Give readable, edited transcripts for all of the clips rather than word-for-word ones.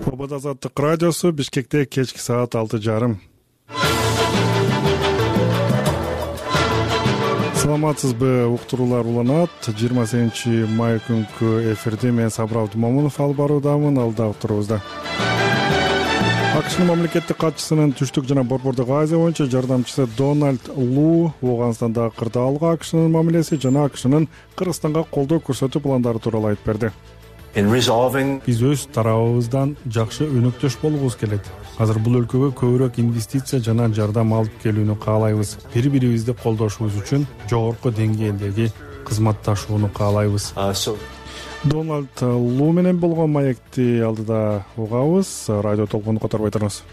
Обод Азаттык радиосу Бишкекте кечки саат 6:30. Саламатсызбы, уктуруулар уланат. 28-май күнкү эфирде мен Сабыр Абдумомунов алып баруудамын. Алда уктурубузда. АКШнын мамлекеттик катчысынын түштүк жана Борбордук Азия боюнча жардамчысы Дональд Лу Ооганстандагы кырдаалга АКШнын мамилеси жана АКШнын Кыргызстанга колдоо көрсөтүү пландары тууралуу айтып берди. Биз өз тарабыбыздан жакшы өнөктөш болгубуз келет. Азыр бул өлкөгө көбүрөөк инвестиция жана жардам алып келүүнү каалайбыз. Бири-бирибизди колдошубуз үчүн жогорку деңгээлдеги кызматташууну каалайбыз. Дональд Лу менен болгон маекти алдыда угабыз. Радио толкунду которбой туруңуз.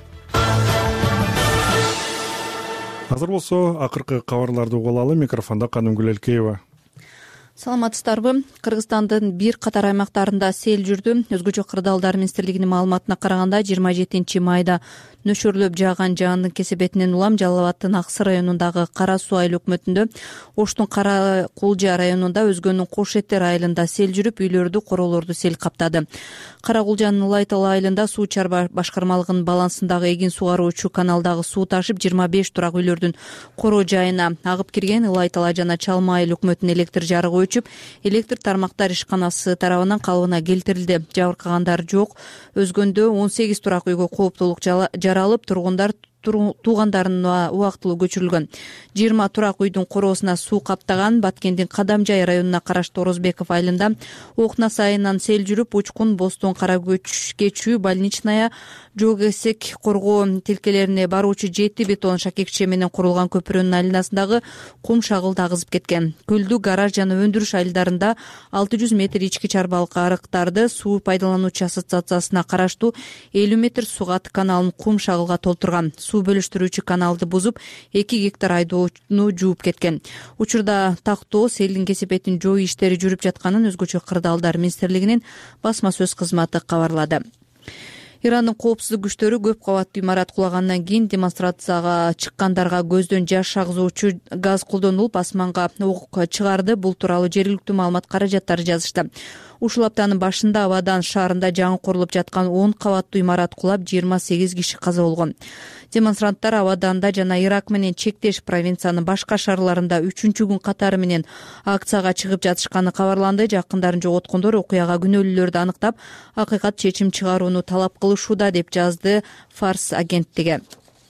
Азыр болсо акыркы кабарларды угулалы. Микрофондо Канымгүл Элкеева. Саламатсыздарбы? Кыргызстандын бир катар аймактарында сел жүрдү. Өзгөчө кырдаалдар министрлигинин маалыматына караганда 27 майда нөшөрлөп жааган жаандын кесебетинен улам Жалал Абадтын Аксы районундагы Кара Суу айыл өкмөтүндө, Оштун Кара Кулжа районунда, Өзгөнүн Кош Этер айылында сел жүрүп, үйлөрдү, короолорду сел каптады. Кара Кулжанын Ылайтал айылында суу чарба башкармалыгынын балансындагы эгин сугаруучу каналдагы суу ташып 25 турак үйлөрдүн короо жайына агып кирген. Ылайтал жана Чалма айыл өкмөтүнүн электр жарыгы өчүп, электр тармактар ишканасы тарабынан калыбына келтирилди. Жабыркагандар жок. Өзгөндө 18 турак үйгө кооптуулук жаралып, тургундар туугандарына убактылуу көчүрүлгөн. 20 турак үйдүн короосуна суу каптаган. Баткендин Кадамжай районуна караштуу Орозбеков айылында Окнас айынан сел жүрүп, Учкун, Бостон, Кара Кечүү, Больничная, Жогесек коргоо тилкелерине баруучу 7 бетон шакекче менен курулган көпүрөнүн айланасындагы кум шагылды агызып кеткен. Көлдү, гараж жана өндүрүш айылдарында 600 метр ички чарбалык арыктарды суу пайдалануучу ассоциациясына караштуу 50 метр сугат каналын кум шагылга толтурган. Суу бөлүштүрүүчү каналды бузуп, 2 гектар айдоону жууп кеткен. Учурда тактоо селдин кесепетин жою иштери жүрүп жатканын Өзгөчө кырдаалдар министрлигинин басма сөз кызматы кабарлады. Ирандын коопсуздук күчтөрү көп кабаттуу имарат кулагандан кийин демонстрацияга чыккандарга көздөн жаш агызуучу газ колдонулуп, асманга ок чыгарды. Бул тууралуу жергиликтүү маалымат каражаттары жазышты. Ушул аптанын башында Абадан шаарында жаңы курулуп жаткан 10 кабаттуу имарат кулап, 28 киши каза болгон. Демонстранттар Абаданда жана Ирак менен чектеш провинциянын башка шаарларында 3-күн катары менен акцияга чыгып жатышканы кабарланды. Жакындарын жоготкондор окуяга күнөөлүүлөрдү аныктап, акыйкат чечим чыгарууну талап кылышууда, деп жазды Фарс агенттиги.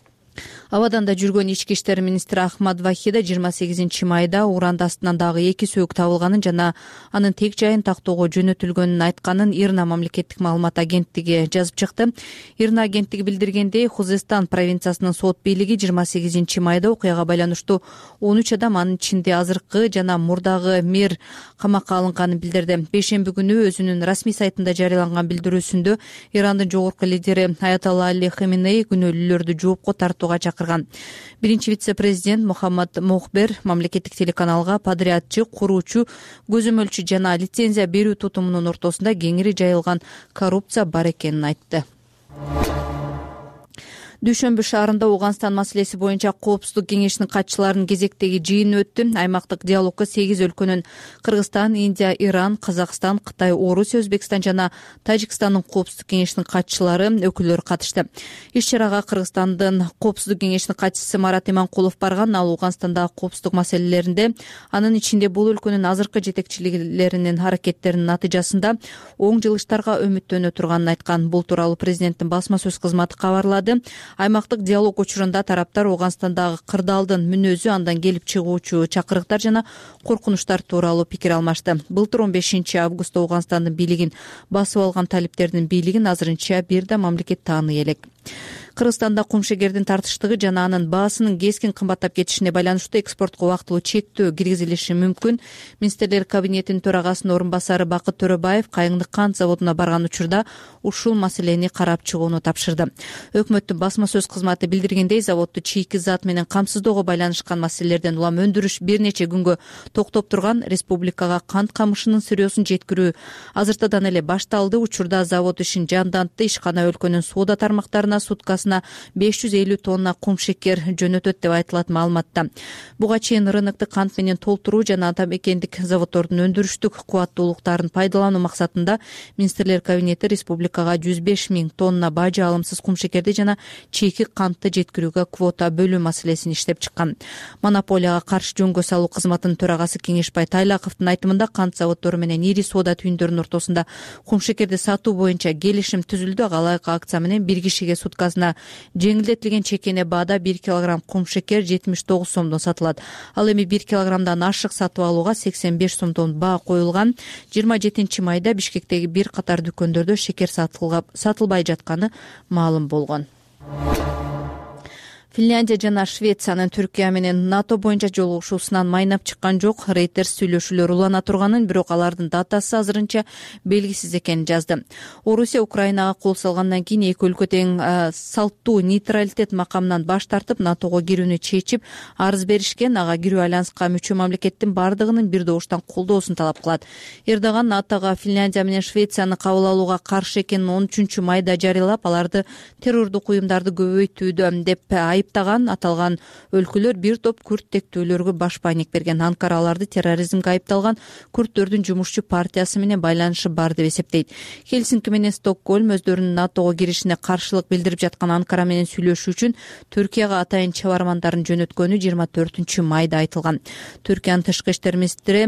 Абаданда жүргөн ички иштер министри Ахмад Вахида 28 майда уранд астынан дагы 2 сөөк табылганын жана анын тек жайын тактоого жөнөтүлгөнүн айтканын Ирна мамлекеттик маалымат агенттиги жазып чыкты. Ирна агенттиги билдиргендей, Хузестан провинциясынын сот бийлиги 28 майда окуяга байланыштуу 13 адам, анын ичинде азыркы жана мурдагы мэр камакка алынганын билдирди. Бейшемби күнү өзүнүн расмий сайтында жарыяланган билдирүүсүндө Ирандын жогорку лидери Аятолла Али Хаменеи күнөөлүүлөрдү жоопко тартууга чакырган. Биринчи вице-президент Мухаммад Мохбер мамлекеттик телеканалга подрядчы, куруучу, көзөмөлчү жана лицензия берүү тутумунун ортосунда кеңири жайылган коррупция бар экенин айтты. Дүйшөмбү шаарында Ооганстан маселеси боюнча Коопсуздук кеңешинин катчыларынын кезектеги жыйыны өттү. Аймактык диалогко 8 өлкөнүн Кыргызстан, Индия, Иран, Казакстан, Кытай, Орусия, Өзбекстан жана Тажикстандын Коопсуздук кеңешинин катчылары, өкүлдөрү катышты. Иш-чарага Кыргызстандын Коопсуздук кеңешинин катчысы Марат Иманкулов барган. Ал Ооганстандагы коопсуздук маселелеринде, анын ичинде бул өлкөнүн азыркы жетекчилеринин аракеттеринин натыйжасында оң жылыштарга үмүттөнө турганын айткан. Бул тууралуу президенттин басма сөз кызматы кабарлады. Аймактык диалог учурунда тараптар Ооганстандагы кырдаалдын мүнөзү, андан келип чыгуучу чакырыктар жана коркунучтар тууралуу пикир алмашты. Былтыр 15 августта Ооганстандын бийлигин басып алган талиптердин бийлигин азырынча бир да мамлекет тааный элек. Кыргызстанда кумшегердин тартыштыгы жана анын баасынын кескин кымбаттап кетишине байланыштуу экспортко убактылуу чектөө киргизилиши мүмкүн. Министрлер кабинетинин төрагасынын орун басары Бакыт Төрөбаев Кайыңдык кант заводуна барган учурда ушул маселени карап чыгууну тапшырды. Өкмөттүн басма сөз кызматы билдиргендей, заводду чийки зат менен камсыздоого байланышкан маселелерден улам өндүрүш бир нече күнгө токтоп турган. Республикага кант камышынын сырьёсун жеткирүү азыртадан эле башталды. Учурда завод ишин жандантты. Ишкана өлкөнүн соода тармактарына суткасына чамасына 550 тонна кум шекер жөнөтөт деп айтылат маалыматта. Буга чейин рынокты кант менен толтуруу жана ата мекендик заводдордун өндүрүштүк кубаттуулуктарын пайдалануу максатында министрлер кабинети республикага 105 000 тонна бажы алымсыз кум шекерди жана чийки кантты жеткирүүгө квота бөлүү маселесин иштеп чыккан. Монополияга каршы жөнгө салуу кызматынын төрагасы Кеңешбай Тайлаковдун айтымында кант заводдору менен ири соода түйүндөрүнүн ортосунда кум шекерди сатуу боюнча келишим түзүлдү. Ага акция менен бир кишиге суткасына жеңилдетилген чекене баада 1 килограмм кум шекер 79 сомдон сатылат. Ал эми 1 килограммдан ашык сатып алууга 85 сомдон баа коюлган. 27 майда Бишкектеги бир катар дүкөндөрдө шекер сатылбай жатканы маалым болгон. Финляндия жана Швециянын Түркия менен НАТО боюнча жолугушуусунан майнап чыккан жок. Рейтерс сүйлөшүүлөр улана турганын, бирок алардын датасы азырынча белгисиз экенин жазды. Орусия Украинага кол салгандан кийин эки өлкө тең салттуу нейтралитет макамынан баш тартып, НАТОго кирүүнү чечип, арыз беришкен. Ага кирүү альянска мүчө мамлекеттин бардыгынын бир добуштан колдоосун талап кылат. Эрдоган НАТОго Финляндия менен Швецияны кабыл алууга каршы экенин 13 майда жарыялап, аларды террордук уюмдарды көбөйтүүдө деп айыптаган. Аталган өлкөлөр бир топ күрд тектөөлөргө баш байнек берген. Анкара аларды терроризмге айыпталган күрдтөрдүн жумушчу партиясы менен байланышы бар деп эсептейт. Хельсинки менен Стокгольм өздөрүнүн НАТОго киришине каршылык билдирип жаткан Анкара менен сүйлөшүү үчүн Түркияга атайын чабармандарын жөнөткөнү 24 майда айтылган. Түркиянын тышкы иштер министри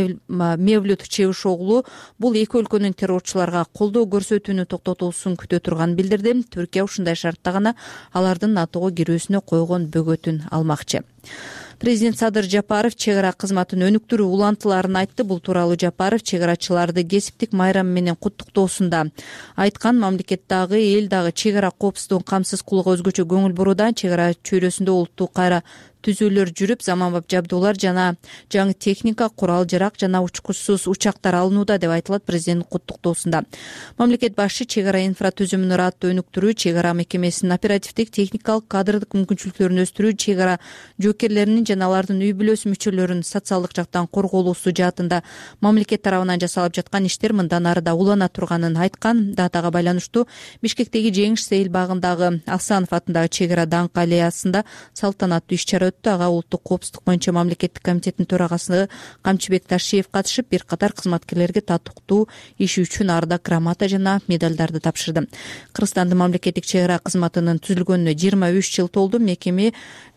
Мевлют Чевушоглу бул эки өлкөнүн террорчуларга колдоо көрсөтүүнү токтотуусун күтө турганын билдирди. Түркия ушундай шартта гана алардын НАТОго кирүүсүнө койгон бөгөтүн алмакчы. Президент Садыр Жапаров чек ара кызматын өнүктүрүү улантыларын айтты. Бул тууралуу Жапаров чек арачыларды кесиптик майрам менен куттуктоосунда айткан. Мамлекет дагы эл дагы чек ара коопсуздугун камсыз кылууга өзгөчө көңүл буруудан. Чек ара чөйрөсүндө улуттуу кайра түзүүлөр жүрүп, заманбап жабдуулар жана жаңы техника, курал жарак жана учкучсуз учактар алынууда деп айтылат президенттин куттуктоосунда. Мамлекет башчы чек ара инфратүзүмүн ырааттуу өнүктүрүү, чек ара мекемесинин оперативдик, техникалык, кадрдык мүмкүнчүлүктөрүн өстүрүү, чек ара жоокерлеринин жана алардын үй бүлөсү мүчөлөрүнүн социалдык жактан корголуусу жаатында мамлекет тарабынан жасалып жаткан иштер мындан ары да улана турганын айткан. Датага байланыштуу Бишкектеги Жеңиш сейил багындагы Асанов атындагы чек ара даңк аллеясында салтанаттуу иш-чара өттү. Ага улуттук коопсуздук боюнча мамлекеттик комитеттин төрагасы Камчыбек Ташиев катышып, бир катар кызматкерлерге татыктуу иши үчүн ардак грамота жана медалдарды тапшырды. Кыргызстандын мамлекеттик чек ара кызматынын түзүлгөнүнө 23 жыл толду. Мекеме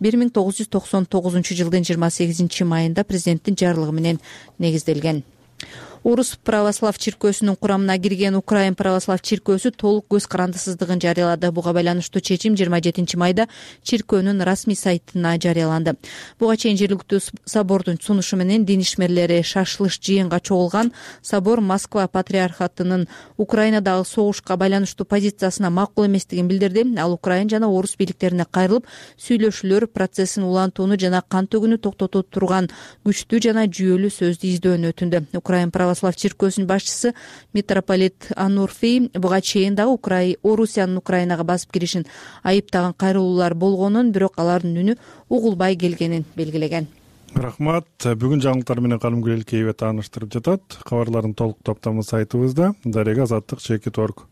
1999 жылдын 28 майында президенттин жарлыгы менен негизделген. Орус православ чиркөөсүнүн курамына кирген Украин православ чиркөөсү толук көз карандысыздыгын жарыялады. Буга байланыштуу чечим 27 майда чиркөөнүн расмий сайтына жарыяланды. Буга чейин жергиликтүү собордун сунушу менен дин ишмерлери шашылыш жыйынга чогулган. Собор Москва патриархатынын Украинадагы согушка байланыштуу позициясына макул эместигин билдирди. Ал Украин жана орус бийликтерине кайрылып, сүйлөшүүлөр процессин улантууну жана кан төгүүнү токтото турган күчтүү жана жүйөлүү сөздү издөөнү өтүндү. Украин православ чиркөөсүнүн башчысы митрополит Анурфий буга чейин дагы Орусиянын Украинага басып киришин айыптаган кайрылуулар болгонун, бирок алардын үнү угулбай келгенин белгилеген. Рахмат. Бүгүн жаңылыктар менен Калымгүл Элкеева тааныштырып жатат. Кабарлардын толук топтамы сайтыбызда darega.azattik.org.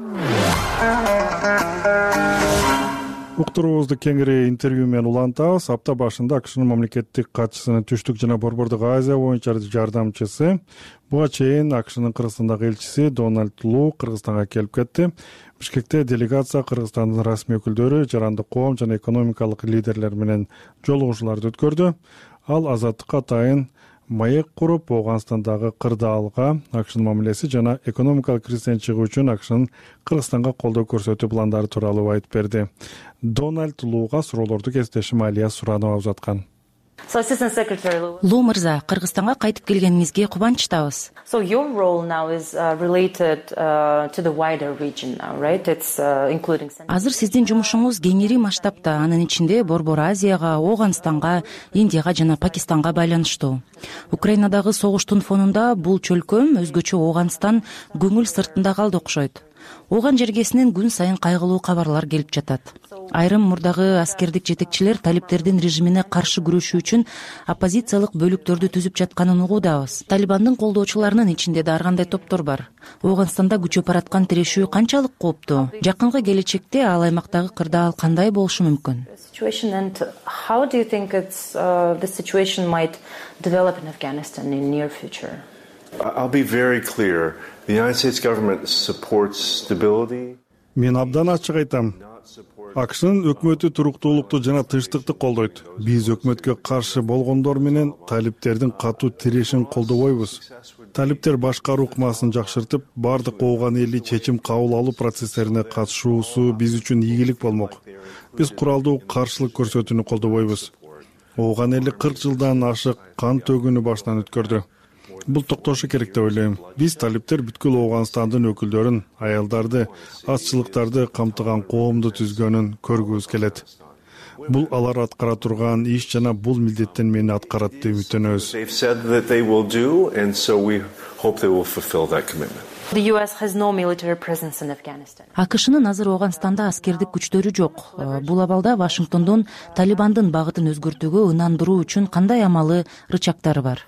Уктуруубузду кеңири интервью менен улантабыз. Апта башында АКШнын мамлекеттик катчысынын Түштүк жана Борбордук Азия боюнча жардамчысы, буга чейин АКШнын Кыргызстандагы элчиси Дональд Лу Кыргызстанга келип кетти. Бишкекте делегация Кыргызстандын расмий өкүлдөрү, жарандык коом жана экономикалык лидерлер менен жолугушууларды өткөрдү. Ал Азаттыкка атайын маек куруп, Ооганстандагы кырдаалга АКШнын мамилеси жана экономикалык кризистен чыгуу үчүн АКШнын Кыргызстанга колдоо көрсөтүү пландары тууралуу айтып берди. Дональд Лууга суроолорду кесиптешим Алия Суранова узаткан. Лу мырза, Кыргызстанга кайтып келгениңизге кубанычтабыз. Азыр сиздин жумушуңуз кеңири масштабта, анын ичинде Борбор Азияга, Ооганстанга, Индияга жана Пакистанга байланыштуу. Украинадагы согуштун фонунда бул чөлкөм, өзгөчө Ооганстан көңүл сыртында калды окшойт. Ооган жергесинен күн сайын кайгылуу кабарлар келип жатат. Айрым мурдагы аскердик жетекчилер талиптердин режимине каршы күрөшүү үчүн оппозициялык бөлүктөрдү түзүп жатканын угуудабыз. Талибандын колдоочуларынын ичинде да ар кандай топтор бар. Ооганстанда күчөп бараткан тирешүү канчалык кооптуу? Жакынкы келечекте ал аймактагы кырдаал кандай болушу мүмкүн? How do you think the situation might develop in Afghanistan in near future? I'll be very clear. The United States government supports stability. Мен абдан ачык айтам. АКШнын өкмөтү туруктуулукту жана тынчтыкты колдойт. Биз өкмөткө каршы болгондор менен талиптердин катуу тирешин колдобойбуз. Талиптер башкаруу ыкмасын жакшыртып, бардык ооган эли чечим кабыл алуу процесстерине катышуусу биз үчүн ийгилик болмок. Биз куралдуу каршылык көрсөтүүнү колдобойбуз. Ооган эли 40 жылдан ашык кан төгүүнү баштан өткөрдү. Бул токтошу керек деп ойлойм. Биз талиптер бүткүл Ооганстандын өкүлдөрүн, аялдарды, азчылыктарды камтыган коомду түзгөнүн көргүбүз келет. Бул алар аткара турган иш жана бул милдеттен мени аткарат деп үмүттөнөбүз. They've said that they will do, and so we hope they will fulfill that commitment. The US has no military presence in Afghanistan. АКШнын азыр Ооганстанда аскердик күчтөрү жок. Бул абалда Вашингтондун Талибандын багытын өзгөртүүгө ынандыруу үчүн кандай амалы, рычагдары бар?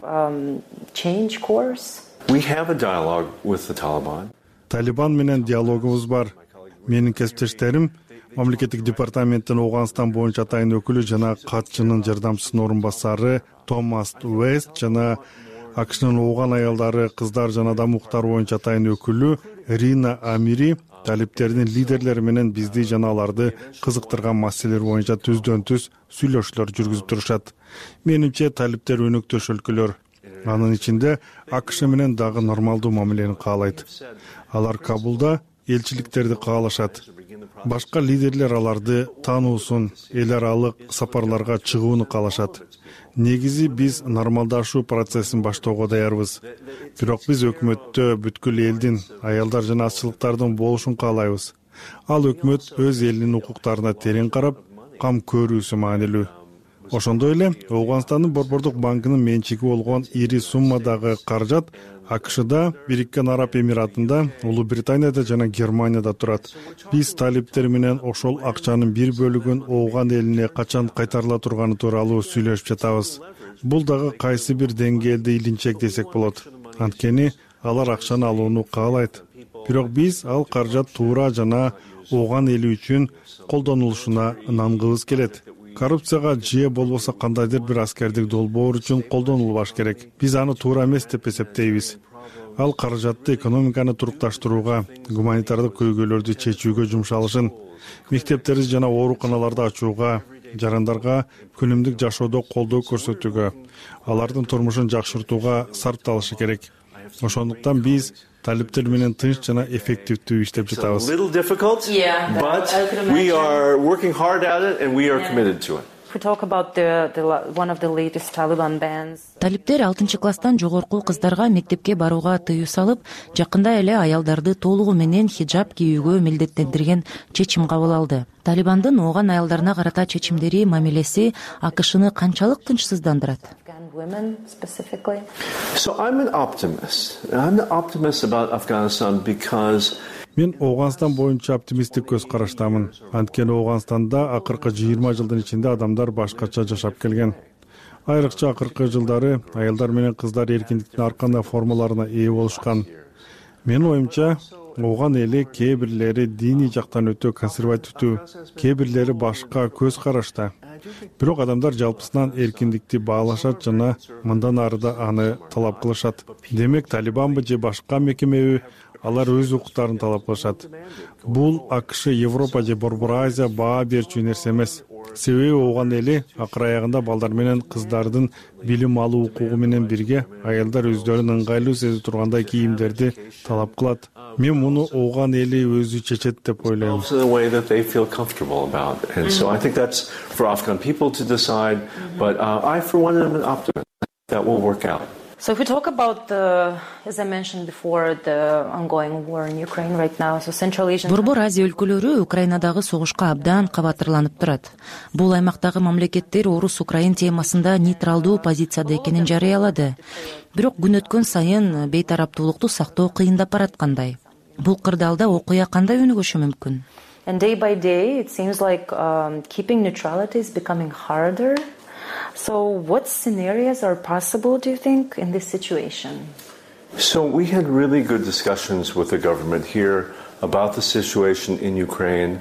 Change course. We have a dialogue with the Taliban. Талибан менен диалогубуз бар. Менин кесиптештерим мамлекеттик департаменттин Ооганстан боюнча атайын өкүлү жана катчынын жардамчысынын орун басары Томас Уэст жана АКШнын ооган аялдары, кыздар жана адам укуктары боюнча атайын өкүлү Рина Амири талиптердин лидерлери менен бизди жана аларды кызыктырган маселелер боюнча түздөн-түз сүйлөшүүлөр жүргүзүп турушат. Менимче талиптер өнөктөш өлкөлөр. Анын ичинде АКШ менен дагы нормалдуу мамилени каалайт. Алар Кабулда элчиликтерди каалашат. Башка лидерлер аларды таануусун, эл аралык сапарларга чыгууну каалашат. Негизи биз нормалдашуу процессин баштоого даярбыз. Бирок биз өкмөттө бүткүл элдин, аялдар жана азчылыктардын болушун каалайбыз. Ал өкмөт өз элинин укуктарына терең карап, кам көрүүсү маанилүү. Ошондой эле Ооганстандын Борбордук банкынын менчиги болгон ири суммадагы каражат АКШда, Бириккен Араб Эмиратында, Улуу Британияда жана Германияда турат. Биз талиптер менен ошол акчанын бир бөлүгүн ооган элине качан кайтарыла турганы тууралуу сүйлөшүп жатабыз. Бул дагы кайсы бир деңгээлде илинчек десек болот. Анткени алар акчаны алууну каалайт. Бирок биз ал каражат туура жана ооган эли үчүн колдонулушуна ынангыбыз келет. Коррупцияга же болбосо кандайдыр бир аскердик долбоор үчүн колдонулбаш керек. Биз аны туура эмес деп эсептейбиз. Ал каражатты экономиканы турукташтырууга, гуманитардык көйгөйлөрдү чечүүгө жумшалышын, мектептерди жана ооруканаларды ачууга, жарандарга күнүмдүк жашоодо колдоо көрсөтүүгө, алардын турмушун жакшыртууга сарпталышы керек. Ошондуктан биз талиптер менен тынч жана эффективдүү иштеп жатабыз. A little difficult, but we are working hard at it and we are committed to it. If we talk about one of the latest Taliban bans. Талиптер 6-класстан жогорку кыздарга мектепке барууга тыюу салып, жакында эле аялдарды толугу менен хиджаб кийүүгө милдеттендирген чечим кабыл алды. Талибандын ооган аялдарына карата чечимдери, мамилеси АКШны канчалык тынчсыздандырат? Women specifically. So I'm an optimist. I'm an optimist about Afghanistan because Мен Ооганстан боюнча оптимисттик көз караштамын. Анткени Ооганстанда акыркы 20 жылдын ичинде адамдар башкача жашап келген. Айрыкча акыркы жылдары аялдар менен кыздар эркиндиктин ар кандай формаларына ээ болушкан. Менин оюмча, ооган эли кээ бирлери диний жактан өтө консервативдүү, кээ бирлери башка көз карашта. Бирок адамдар жалпысынан эркиндикти баалашат жана мындан ары да аны талап кылышат. Демек, Талибанбы же башка мекемеби, алар өз укуктарын талап кылышат. Бул АКШ, Европа же Борбор Азия баа берчү нерсе эмес. Себеби ооган эли акыр аягында балдар менен кыздардын билим алуу укугу менен бирге аялдар өздөрүн ыңгайлуу сезип тургандай кийимдерди талап кылат. Мен муну ооган эли өзү чечет деп ойлойм. the way that they feel comfortable about. And so I think that's for Afghan people to decide, but I for one am an optimist that will work out. So if we talk about as I mentioned before, the ongoing war in Ukraine right now, so Central Asian. Борбор Азия өлкөлөрү Украинадагы согушка абдан кабатырланып турат. Бул аймактагы мамлекеттер орус-украин темасында нейтралдуу позицияда экенин жарыялады. Бирок күн өткөн сайын бейтараптуулукту сактоо кыйындап бараткандай. Бул кырдаалда окуя кандай өнүгүшү мүмкүн? And day by day, it seems like keeping neutrality is becoming harder. So what scenarios are possible, do you think, in this situation? So we had really good discussions with the government here about the situation in Ukraine.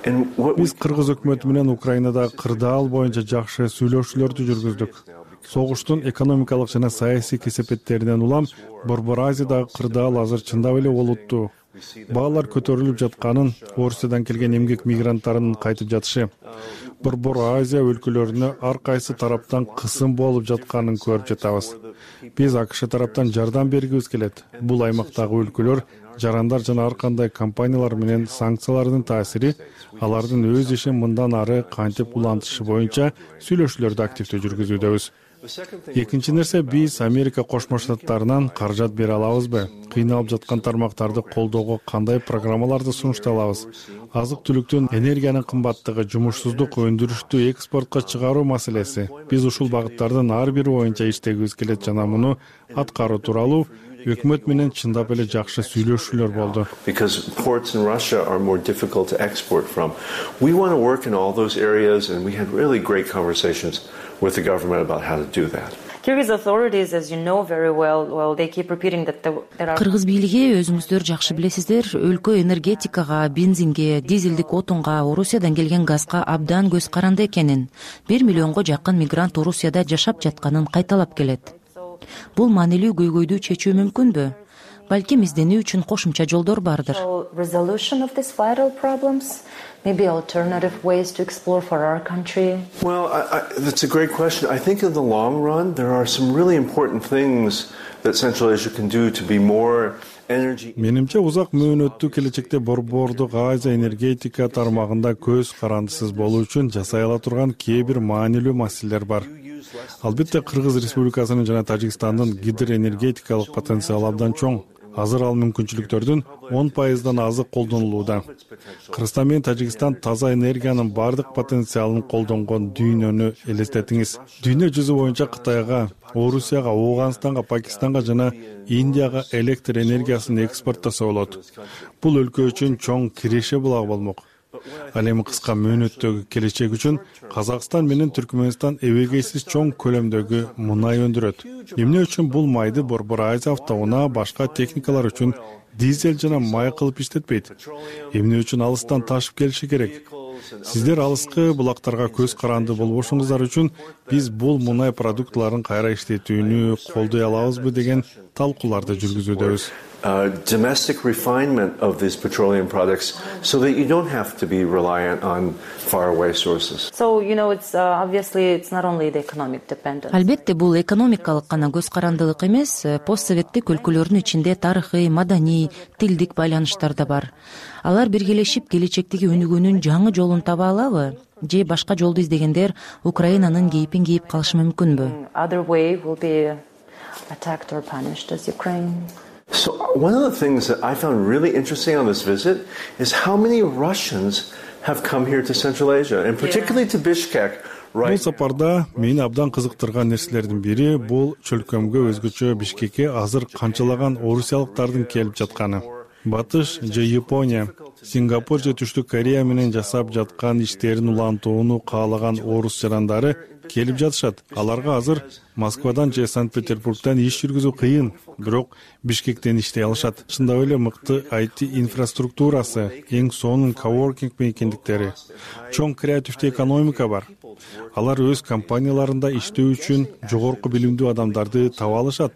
Биз кыргыз өкмөтү менен Украинадагы кырдаал боюнча жакшы сүйлөшүүлөрдү жүргүздүк. Согуштун экономикалык жана саясий кесепеттеринен улам Борбор Азиядагы кырдаал азыр чындап эле олуттуу. Баалар көтөрүлүп жатканын, Орусиядан келген эмгек мигранттарынын кайтып жатышы, Борбор Азия өлкөлөрүнө ар кайсы тараптан кысым болуп жатканын көрүп жатабыз. Биз АКШ тараптан жардам бергибиз келет. Бул аймактагы өлкөлөр жарандар жана ар кандай компаниялар менен санкциялардын таасири алардын өз ишин мындан ары кантип улантышы боюнча сүйлөшүүлөрдү активдүү жүргүзүүдөбүз. Экинчи нерсе, биз Америка Кошмо Штаттарынан каражат бере алабызбы? Кыйналып жаткан тармактарды колдоого кандай программаларды сунуштай алабыз? Азык-түлүктүн, энергиянын кымбаттыгы, жумушсуздук, өндүрүштү экспортко чыгаруу маселеси. Биз ушул багыттардын ар бири боюнча иштегибиз келет жана муну аткаруу тууралуу өкмөт менен чындап эле жакшы сүйлөшүүлөр болду. Because ports in Russia are more difficult to export from. We want to work in all those areas, and we had really great conversations with the government about how to do that. Kyrgyz authorities, as you know very well, they keep repeating that there are... Кыргыз бийлиги, өзүңүздөр жакшы билесиздер, өлкө энергетикага, бензинге, дизелдик отунга, Орусиядан келген газга абдан көз каранды экенин, 1 миллионго жакын мигрант Орусияда жашап жатканын кайталап келет. Бул маанилүү көйгөйдү чечүү мүмкүнбү? Балким изденүү үчүн кошумча жолдор бардыр. Resolution of these vital problems, maybe alternative ways to explore for our country. Well, that's a great question. I think in the long run, there are some really important things that Central Asia can do to be more energy. Менимче узак мөөнөттүү келечекте Борбордук Азия энергетика тармагында көз карандысыз болуу үчүн жасай ала турган кээ бир маанилүү маселелер бар. Албетте Кыргыз Республикасынын жана Тажикстандын гидроэнергетикалык потенциалы абдан чоң. Азыр ал мүмкүнчүлүктөрдүн 10%дан азы колдонулууда. Кыргызстан менен Тажикстан таза энергиянын бардык потенциалын колдонгон дүйнөнү элестетиңиз. Дүйнө жүзү боюнча Кытайга, Орусияга, Ооганстанга, Пакистанга жана Индияга электр энергиясын экспорттаса болот. Бул өлкө үчүн чоң киреше булагы болмок. Ал эми кыска мөөнөттөгү келечек үчүн Казакстан менен Түркмөнстан эбегейсиз чоң көлөмдөгү мунай өндүрөт. Эмне үчүн бул майды Борбор Азия автоунаа башка техникалар үчүн дизель жана май кылып иштетпейт? Эмне үчүн алыстан ташып келиши керек? Сиздер алыскы булактарга көз каранды болбошуңуздар үчүн биз бул мунай продуктларын кайра иштетүүнү колдой алабызбы деген талкууларды жүргүзүүдөбүз. Domestic refinement of these petroleum products so that you don't have to be reliant on faraway sources. So, it's obviously it's not only the economic dependence. Албетте бул экономикалык гана көз карандылык эмес, постсоветтик өлкөлөрдүн ичинде тарыхый, маданий, тилдик байланыштар да бар. Алар биргелешип келечектеги өнүгүүнүн жаңы жолун таба алабы? Же башка жолду издегендер Украинанын кейпин кийип калышы мүмкүнбү? Other way will be attacked or punished as Ukraine. So one of the things that I found really interesting on this visit is how many Russians have come here to Central Asia, and particularly to Bishkek. Бул сапарда мени абдан кызыктырган нерселердин бири бул чөлкөмгө өзгөчө Бишкекке азыр канчалаган орусиялыктардын келип жатканы. Батыш же Япония, Сингапур же Түштүк Корея менен жасап жаткан иштерин улантууну каалаган орус жарандары келип жатышат. Аларга азыр Москвадан же Санкт-Петербургдан иш жүргүзүү кыйын, бирок Бишкектен иштей алышат. Чындап эле мыкты IT инфраструктурасы, эң сонун коворкинг мейкиндиктери, чоң креативдүү экономика бар. Алар өз компанияларында иштөө үчүн жогорку билимдүү адамдарды таба алышат.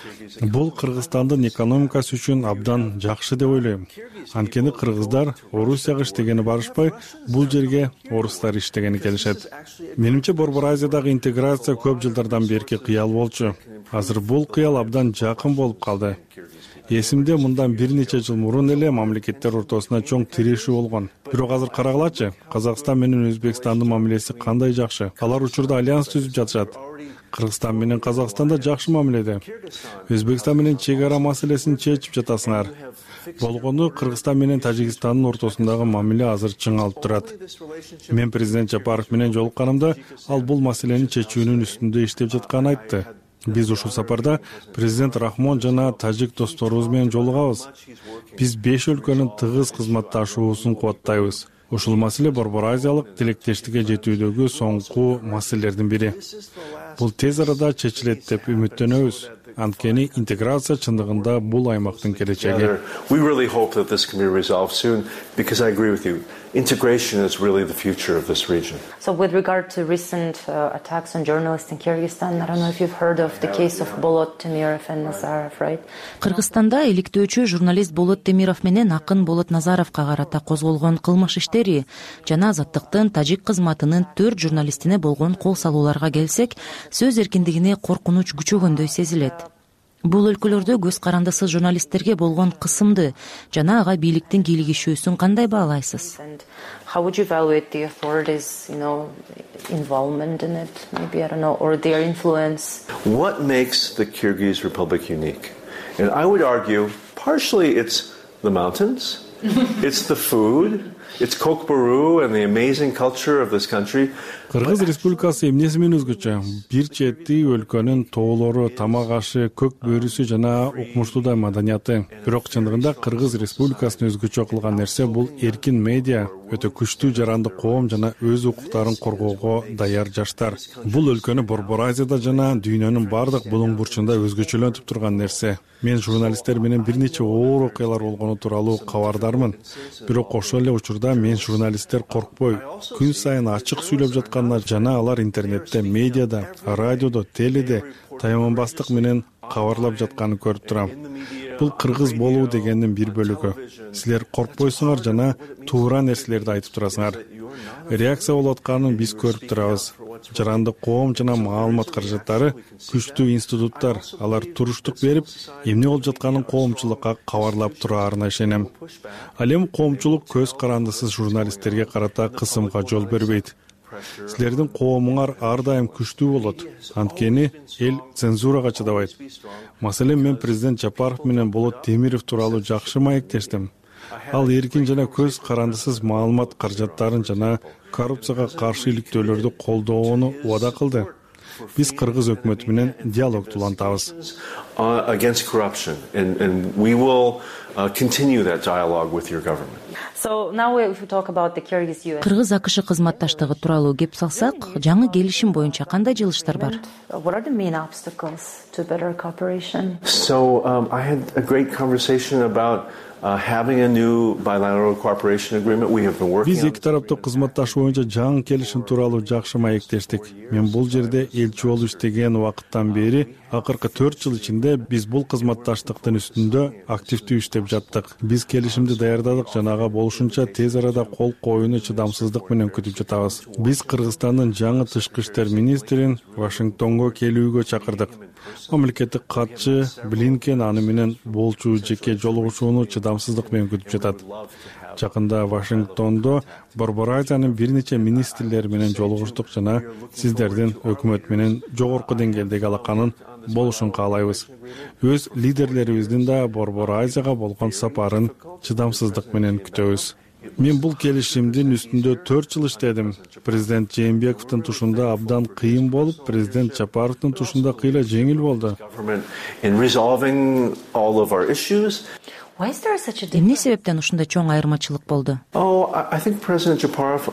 Бул Кыргызстандын экономикасы үчүн абдан жакшы деп ойлойм. Анткени кыргыздар Орусияга иштегени барышпай, бул жерге орустар иштегени келишет. Менимче Борбор Азиядагы интеграция көп жылдардан берки кыял болчу. Азыр бул кыял абдан жакын болуп калды. Эсимде мындан бир нече жыл мурун эле мамлекеттер ортосуна чоң тирешүү болгон. Бирок азыр карагылачы, Казакстан менен Өзбекстандын мамилеси кандай жакшы. Алар учурда альянс түзүп жатышат. Кыргызстан менен Казакстан да жакшы мамиледе. Өзбекстан менен чек ара маселесин чечип жатасыңар. Болгону Кыргызстан менен Тажикстандын ортосундагы мамиле азыр чыңалып турат. Мен президент Жапаров менен жолукканымда ал бул маселени чечүүнүн үстүндө иштеп жатканын айтты. Биз ушул сапарда президент Рахмон жана тажик досторубуз менен жолугабыз. Биз 5 өлкөнүн тыгыз кызматташуусун кубаттайбыз. Ушул маселе Борбор Азиялык тилектештикке жетүүдөгү соңку маселелердин бири. Бул тез арада чечилет деп үмүттөнөбүз. Анткени интеграция чындыгында бул аймактын келечеги. We really hope that this can be resolved soon, because I agree with you. Integration is really the future of this region. So with regard to recent attacks on journalists in Kyrgyzstan, I don't know if you've heard of the case of Bolot Temirov and Nazarov, right? Кыргызстанда иликтөөчү журналист Болот Темиров менен акын Болот Назаровго карата козголгон кылмыш иштери жана Азаттыктын тажик кызматынын 4 журналистине болгон кол салууларга келсек, сөз эркиндигине коркунуч күчөгөндөй сезилет. Бул өлкөлөрдө көз карандысыз журналисттерге болгон кысымды жана ага бийликтин кийлигишүүсүн кандай баалайсыз? How would you evaluate the authorities, involvement in it, maybe, I don't know, or their influence? What makes the Kyrgyz Republic unique? And I would argue, partially it's the mountains, it's the food, it's Kokboru and the amazing culture of this country. Кыргыз Республикасы эмнеси менен өзгөчө? Бир чети өлкөнүн тоолору, тамак ашы, көк бөрүсү жана укмуштуудай маданияты. Бирок чындыгында Кыргыз Республикасын өзгөчө кылган нерсе бул эркин медиа, өтө күчтүү жаранды коом жана өз укуктарын коргоого даяр жаштар. Бул өлкөнү Борбор Азияда жана дүйнөнүн бардык булуң бурчунда өзгөчөлөнтүп турган нерсе. Мен журналисттер менен бир нече оор окуялар болгону тууралуу кабардармын. Бирок ошол эле учурда мен журналисттер коркпой, күн сайын ачык сүйлөп жаткан жана алар интернетте, медиада, радиодо, теледе таянбастык менен кабарлап жатканын көрүп турам. Бул кыргыз болуу дегендин бир бөлүгү. Силер коркпойсуңар жана туура нерселерди айтып турасыңар. Реакция болуп атканын биз көрүп турабыз. Жаранды коом жана маалымат каражаттары, күчтүү институттар, алар туруштук берип, эмне болуп жатканын коомчулукка кабарлап тураарына ишенем. Ал эми коомчулук көз карандысыз журналисттерге карата кысымга жол бербейт. Силердин коомуңар ар дайым күчтүү болот. Анткени эл цензурага чыдабайт. Маселен, мен президент Жапаров менен Болот Темиров тууралуу жакшы маектештим. Ал эркин жана көз карандысыз маалымат каражаттарын жана коррупцияга каршы иликтөөлөрдү колдоону убада кылды. Биз кыргыз өкмөтү менен диалогду улантабыз. Against corruption, and we will continue that dialogue with your government. So now if we talk about the Kyrgyz-US. Кыргыз АКШ кызматташтыгы тууралуу кеп салсак, жаңы келишим боюнча кандай жылыштар бар? What are the main obstacles to better cooperation? So I had a great conversation about having a new bilateral cooperation agreement. We have been working. Биз эки тараптуу кызматташуу боюнча жаңы келишим тууралуу жакшы маектештик. Мен бул жерде элчи болуп иштеген убакыттан бери акыркы 4 жыл ичинде биз бул кызматташтыктын үстүндө активдүү иштеп жаттык. Биз келишимди даярдадык жана ага болушунча тез арада кол коюуну чыдамсыздык менен күтүп жатабыз. Биз Кыргызстандын жаңы тышкы иштер министрин Вашингтонго келүүгө чакырдык. Мамлекеттик катчы Блинкен аны менен болчу жеке жолугушууну чыдамсыздык менен күтүп жатат. Жакында Вашингтондо Борбор Азиянын бир нече министрлери менен жолугуштук жана сиздердин өкмөт менен жогорку деңгээлдеги алаканын болушун каалайбыз. Өз лидерлерибиздин да Борбор Азияга болгон сапарын чыдамсыздык менен күтөбүз. Мен бул келишимдин үстүндө 4 жыл иштедим. Президент Жээнбековдун тушунда абдан кыйын болуп, президент Жапаровдун тушунда кыйла жеңил болду. Эмне себептен ушундай чоң айырмачылык болду? I think President Japarov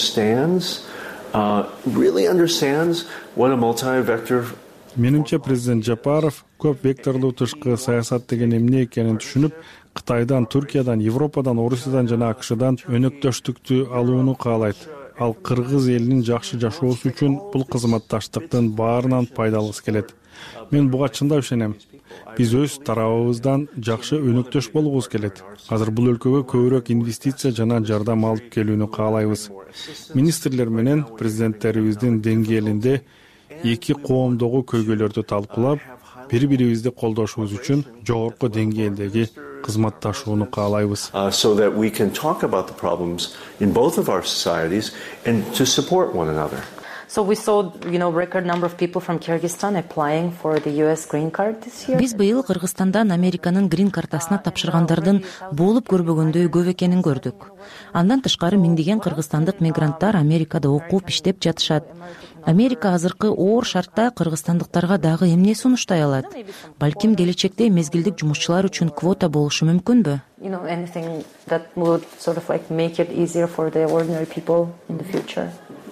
really understands what a multi-vector. Менимче президент Жапаров көп векторлуу тышкы саясат деген эмне экенин түшүнүп, Кытайдан, Түркиядан, Европадан, Орусиядан жана АКШдан өнөктөштүктү алууну каалайт. Ал кыргыз элинин жакшы жашоосу үчүн бул кызматташтыктын баарынан пайдалгысы келет. Мен буга чындап ишенем. Биз өз тарабыбыздан жакшы өнөктөш болгубуз келет. Азыр бул өлкөгө көбүрөөк инвестиция жана жардам алып келүүнү каалайбыз. Министрлер менен президенттерибиздин деңгээлинде эки коомдогу көйгөйлөрдү талкуулап, бири-бирибизди колдошубуз үчүн жогорку деңгээлдеги кызматташууну каалайбыз. So that we can talk about the problems in both of our societies and to support one another. So we saw, record number of people from Kyrgyzstan applying for the US green card this year. Биз быйыл Кыргызстандан Американын грин картасына тапшыргандардын болуп көрбөгөндөй көп экенин көрдүк. Андан тышкары миңдеген кыргызстандык мигранттар Америкада окуп иштеп жатышат. Америка азыркы оор шартта кыргызстандыктарга дагы эмне сунуштай алат? Балким келечекте мезгилдик жумушчулар үчүн квота болушу мүмкүнбү? Anything that would sort of like make it easier for the ordinary people in the future.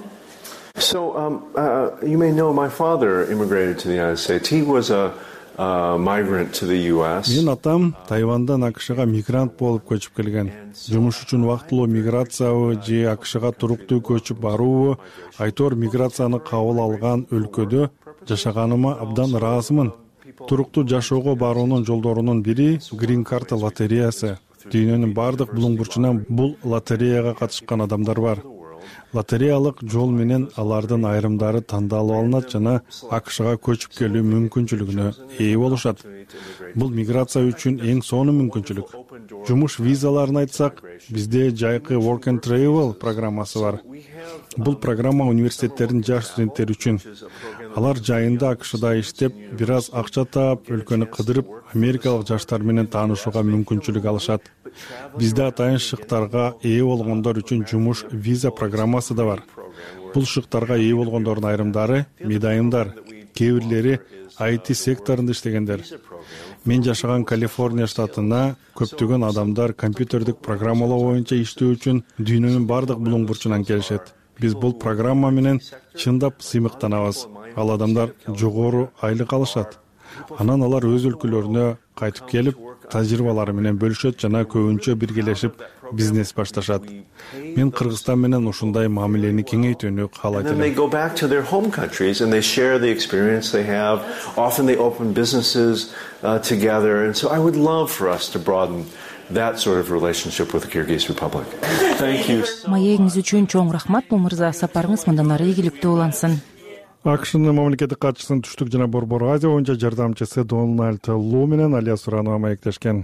So you may know my father immigrated to the United States. He was a migrant to the US. Мен атам Тайвандан АКШга мигрант болуп көчүп келген. Жумуш үчүн вактылуу миграциябы же АКШга туруктуу көчүп баруубу, айтор миграцияны кабыл алган өлкөдө жашаганыма абдан ыраазымын. Туруктуу жашоого баруунун жолдорунун бири Green Card лотереясы. Дүйнөнүн бардык булуң бурчунан бул лотереяга катышкан адамдар бар. Лотереялык жол менен алардын айрымдары тандалып алынат жана АКШга көчүп келүү мүмкүнчүлүгүнө ээ болушат. Бул миграция үчүн эң сонун мүмкүнчүлүк. Жумуш визаларын айтсак, бизде жайкы Work and Travel программасы бар. Бул программа университеттердин жаш студенттери үчүн. Алар жайында АКШда иштеп, бир аз акча таап, өлкөнү кыдырып, америкалык жаштар менен таанышууга мүмкүнчүлүк алышат. Бизде атайын шыктарга ээ болгондор үчүн жумуш виза программасы да бар. Бул шыктарга ээ болгондордун айрымдары медайымдар, кээ бирлери IT секторунда иштегендер. Мен жашаган Калифорния штатына көптөгөн адамдар компьютердик программалоо боюнча иштөө үчүн дүйнөнүн бардык булуң бурчунан келишет. Биз бул программа менен чындап сыймыктанабыз. Ал адамдар жогору айлык алышат. Анан алар өз өлкөлөрүнө кайтып келип, тажрыйбалары менен бөлүшөт жана көбүнчө биргелешип бизнес башташат. Мен Кыргызстан менен ушундай мамилени кеңейтүүнү каалайт элем. They go back to their home countries and they share the experience they have. Often they open businesses together, and so I would love for us to broaden that sort of relationship with the Kyrgyz Republic. Thank you. Маегиңиз үчүн чоң рахмат, бул мырза. Сапарыңыз мындан ары ийгиликтүү улансын. АКШнын мамлекеттик катчысынын түштүк жана Борбор Азия боюнча жардамчысы Дональд Лу менен Алия Суранова маектешкен.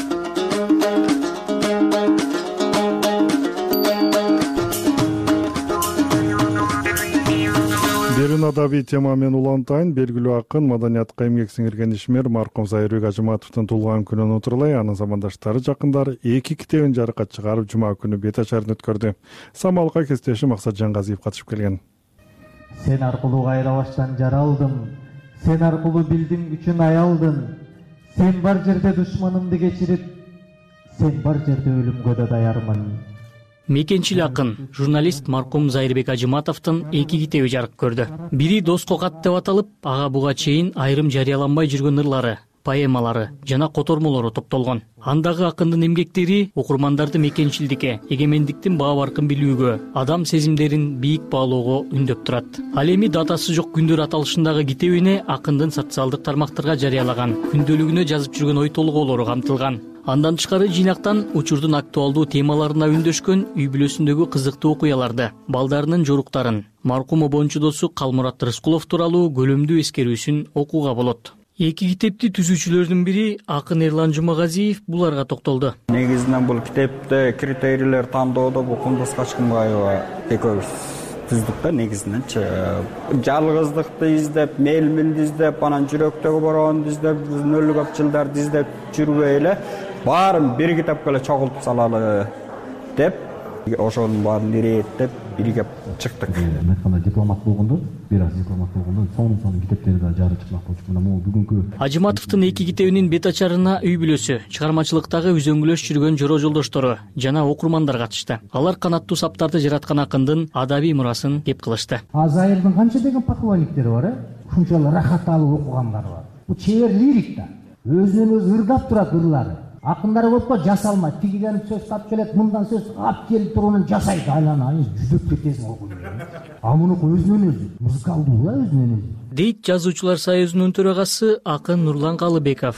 Берүүнү адабий тема менен улантайын. Белгилүү акын, маданиятка эмгек сиңирген ишмер маркум Зайырбек Ажыматовдун туулган күнүн унутурлай, анын замандаштары жакындары 2 китебин жарыкка чыгарып, жума күнү бет ачарын өткөрдү. Самалга кесиптешим Максат Жангазиев катышып келген. Сен аркылуу кайра баштан жаралдым, сен аркылуу билдим күчүн аялдын, сен бар жерде душманымды кечирип, сен бар жерде өлүмгө да даярмын. Мекенчил акын, журналист маркум Зайырбек Ажыматовдун 2 китеби жарык көрдү. Бири Доско кат деп аталып, ага буга чейин айрым жарыяланбай жүргөн ырлары, поэмалары жана котормолору топтолгон. Андагы акындын эмгектери окурмандарды мекенчилдикке, эгемендиктин баа баркын билүүгө, адам сезимдерин бийик баалоого үндөп турат. Ал эми датасы жок күндөр аталышындагы китебине акындын социалдык тармактарга жарыялаган, күндөлүгүнө жазып жүргөн ой толгоолору камтылган. Андан тышкары жыйнактан учурдун актуалдуу темаларына үндөшкөн үй бүлөсүндөгү кызыктуу окуяларды, балдарынын жоруктарын, маркум обончу досу Калмурат Рыскулов тууралуу көлөмдүү эскерүүсүн окууга болот. 2 китепти түзүүчүлөрдүн бири акын Эрлан Жумагазиев буларга токтолду. Негизинен бул китепте критерийлер тандоодо бул Кундуз Качкынбаева экөөбүз түздүк да негизиненчи. Жалгыздыкты издеп, мелмилди издеп, анан жүрөктөгү бороону издеп, күнөлүк апчылдарды издеп жүрбөй эле баарын бир китепке эле чогултуп салалы деп, ошонун баарын ирээттеп биригеп чыктык. Мен кандай дипломат болгондо, бир аз дипломат болгондо, сонун китептерди да жарып чыкмак болчумун. Мына бүгүнкү Ажыматовдун 2 китебинин бет ачарына үй бүлөсү, чыгармачылыктагы үзөңгүлөш жүргөн жора жолдоштору жана окурмандар катышты. Алар канаттуу саптарды жараткан акындын адабий мурасын кеп кылышты. Азайырдын канча деген поклонниктери бар, ушунчалык рахат алып окугандар бар. Бул чебер лирик да. Өзүнөн өзү ырдап турат ырлары. Акындар көпкө жасалмайт. Тигиден сөз тап келет, мындан сөз ап келип туруунан жасайт. Айлана жүзөп кетесиң окуп. А мунуку өзүнөн өзү музыкалдуу да өзүнөн өзү. Дейт жазуучулар союзунун төрагасы акын Нурлан Калыбеков.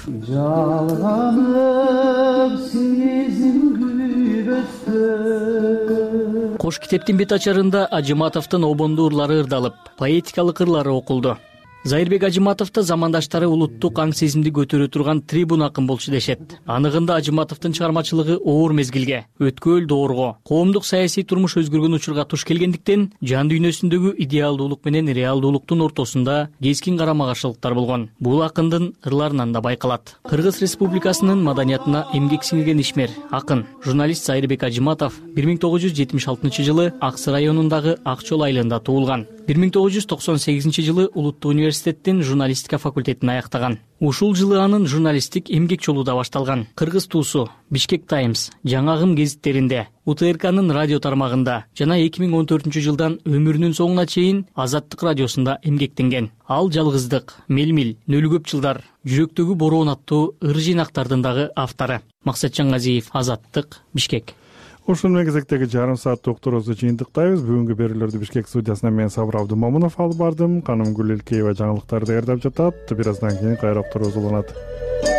Кош китептин бет ачарында Ажыматовдун обондуу ырлары ырдалып, поэтикалык ырлары окулду. Зайырбек Ажыматовду замандаштары улуттук аң сезимди көтөрө турган трибун акын болчу дешет. Аныгында Ажыматовдун чыгармачылыгы оор мезгилге, өткөл доорго, коомдук саясий турмуш өзгөргөн учурга туш келгендиктен, жан дүйнөсүндөгү идеалдуулук менен реалдуулуктун ортосунда кескин карама-каршылыктар болгон. Бул акындын ырларынан да байкалат. Кыргыз Республикасынын маданиятына эмгек сиңирген ишмер, акын, журналист Зайырбек Ажыматов 1976 жылы Аксы районундагы Акчол айылында туулган. 1998 Улуттук университеттин журналистика факультетин аяктаган. Ушул жылы анын журналисттик эмгек жолу да башталган. Кыргыз туусу, Бишкек Таймс, Жаңагым гезиттеринде, УТРКнын радио тармагында жана 2014 жылдан өмүрүнүн соңуна чейин Азаттык радиосунда эмгектенген. Ал Жалгыздык, Мелмил, Нөлү көп жылдар, Жүрөктөгү бороон аттуу ыр жыйнактардын дагы автору. Максатжан Газиев, Азаттык, Бишкек. Ушул менен кезектеги жарым сааттык уктуруубузду жыйынтыктайбыз. Бүгүнкү берүүлөрдү Бишкек студиясынан мен Сабыр Абдымомунов алып бардым. Каным Гүл Элкеева жаңылыктарды даярдап жатат. Бир аздан кийин кайра уктуруубуз уланат.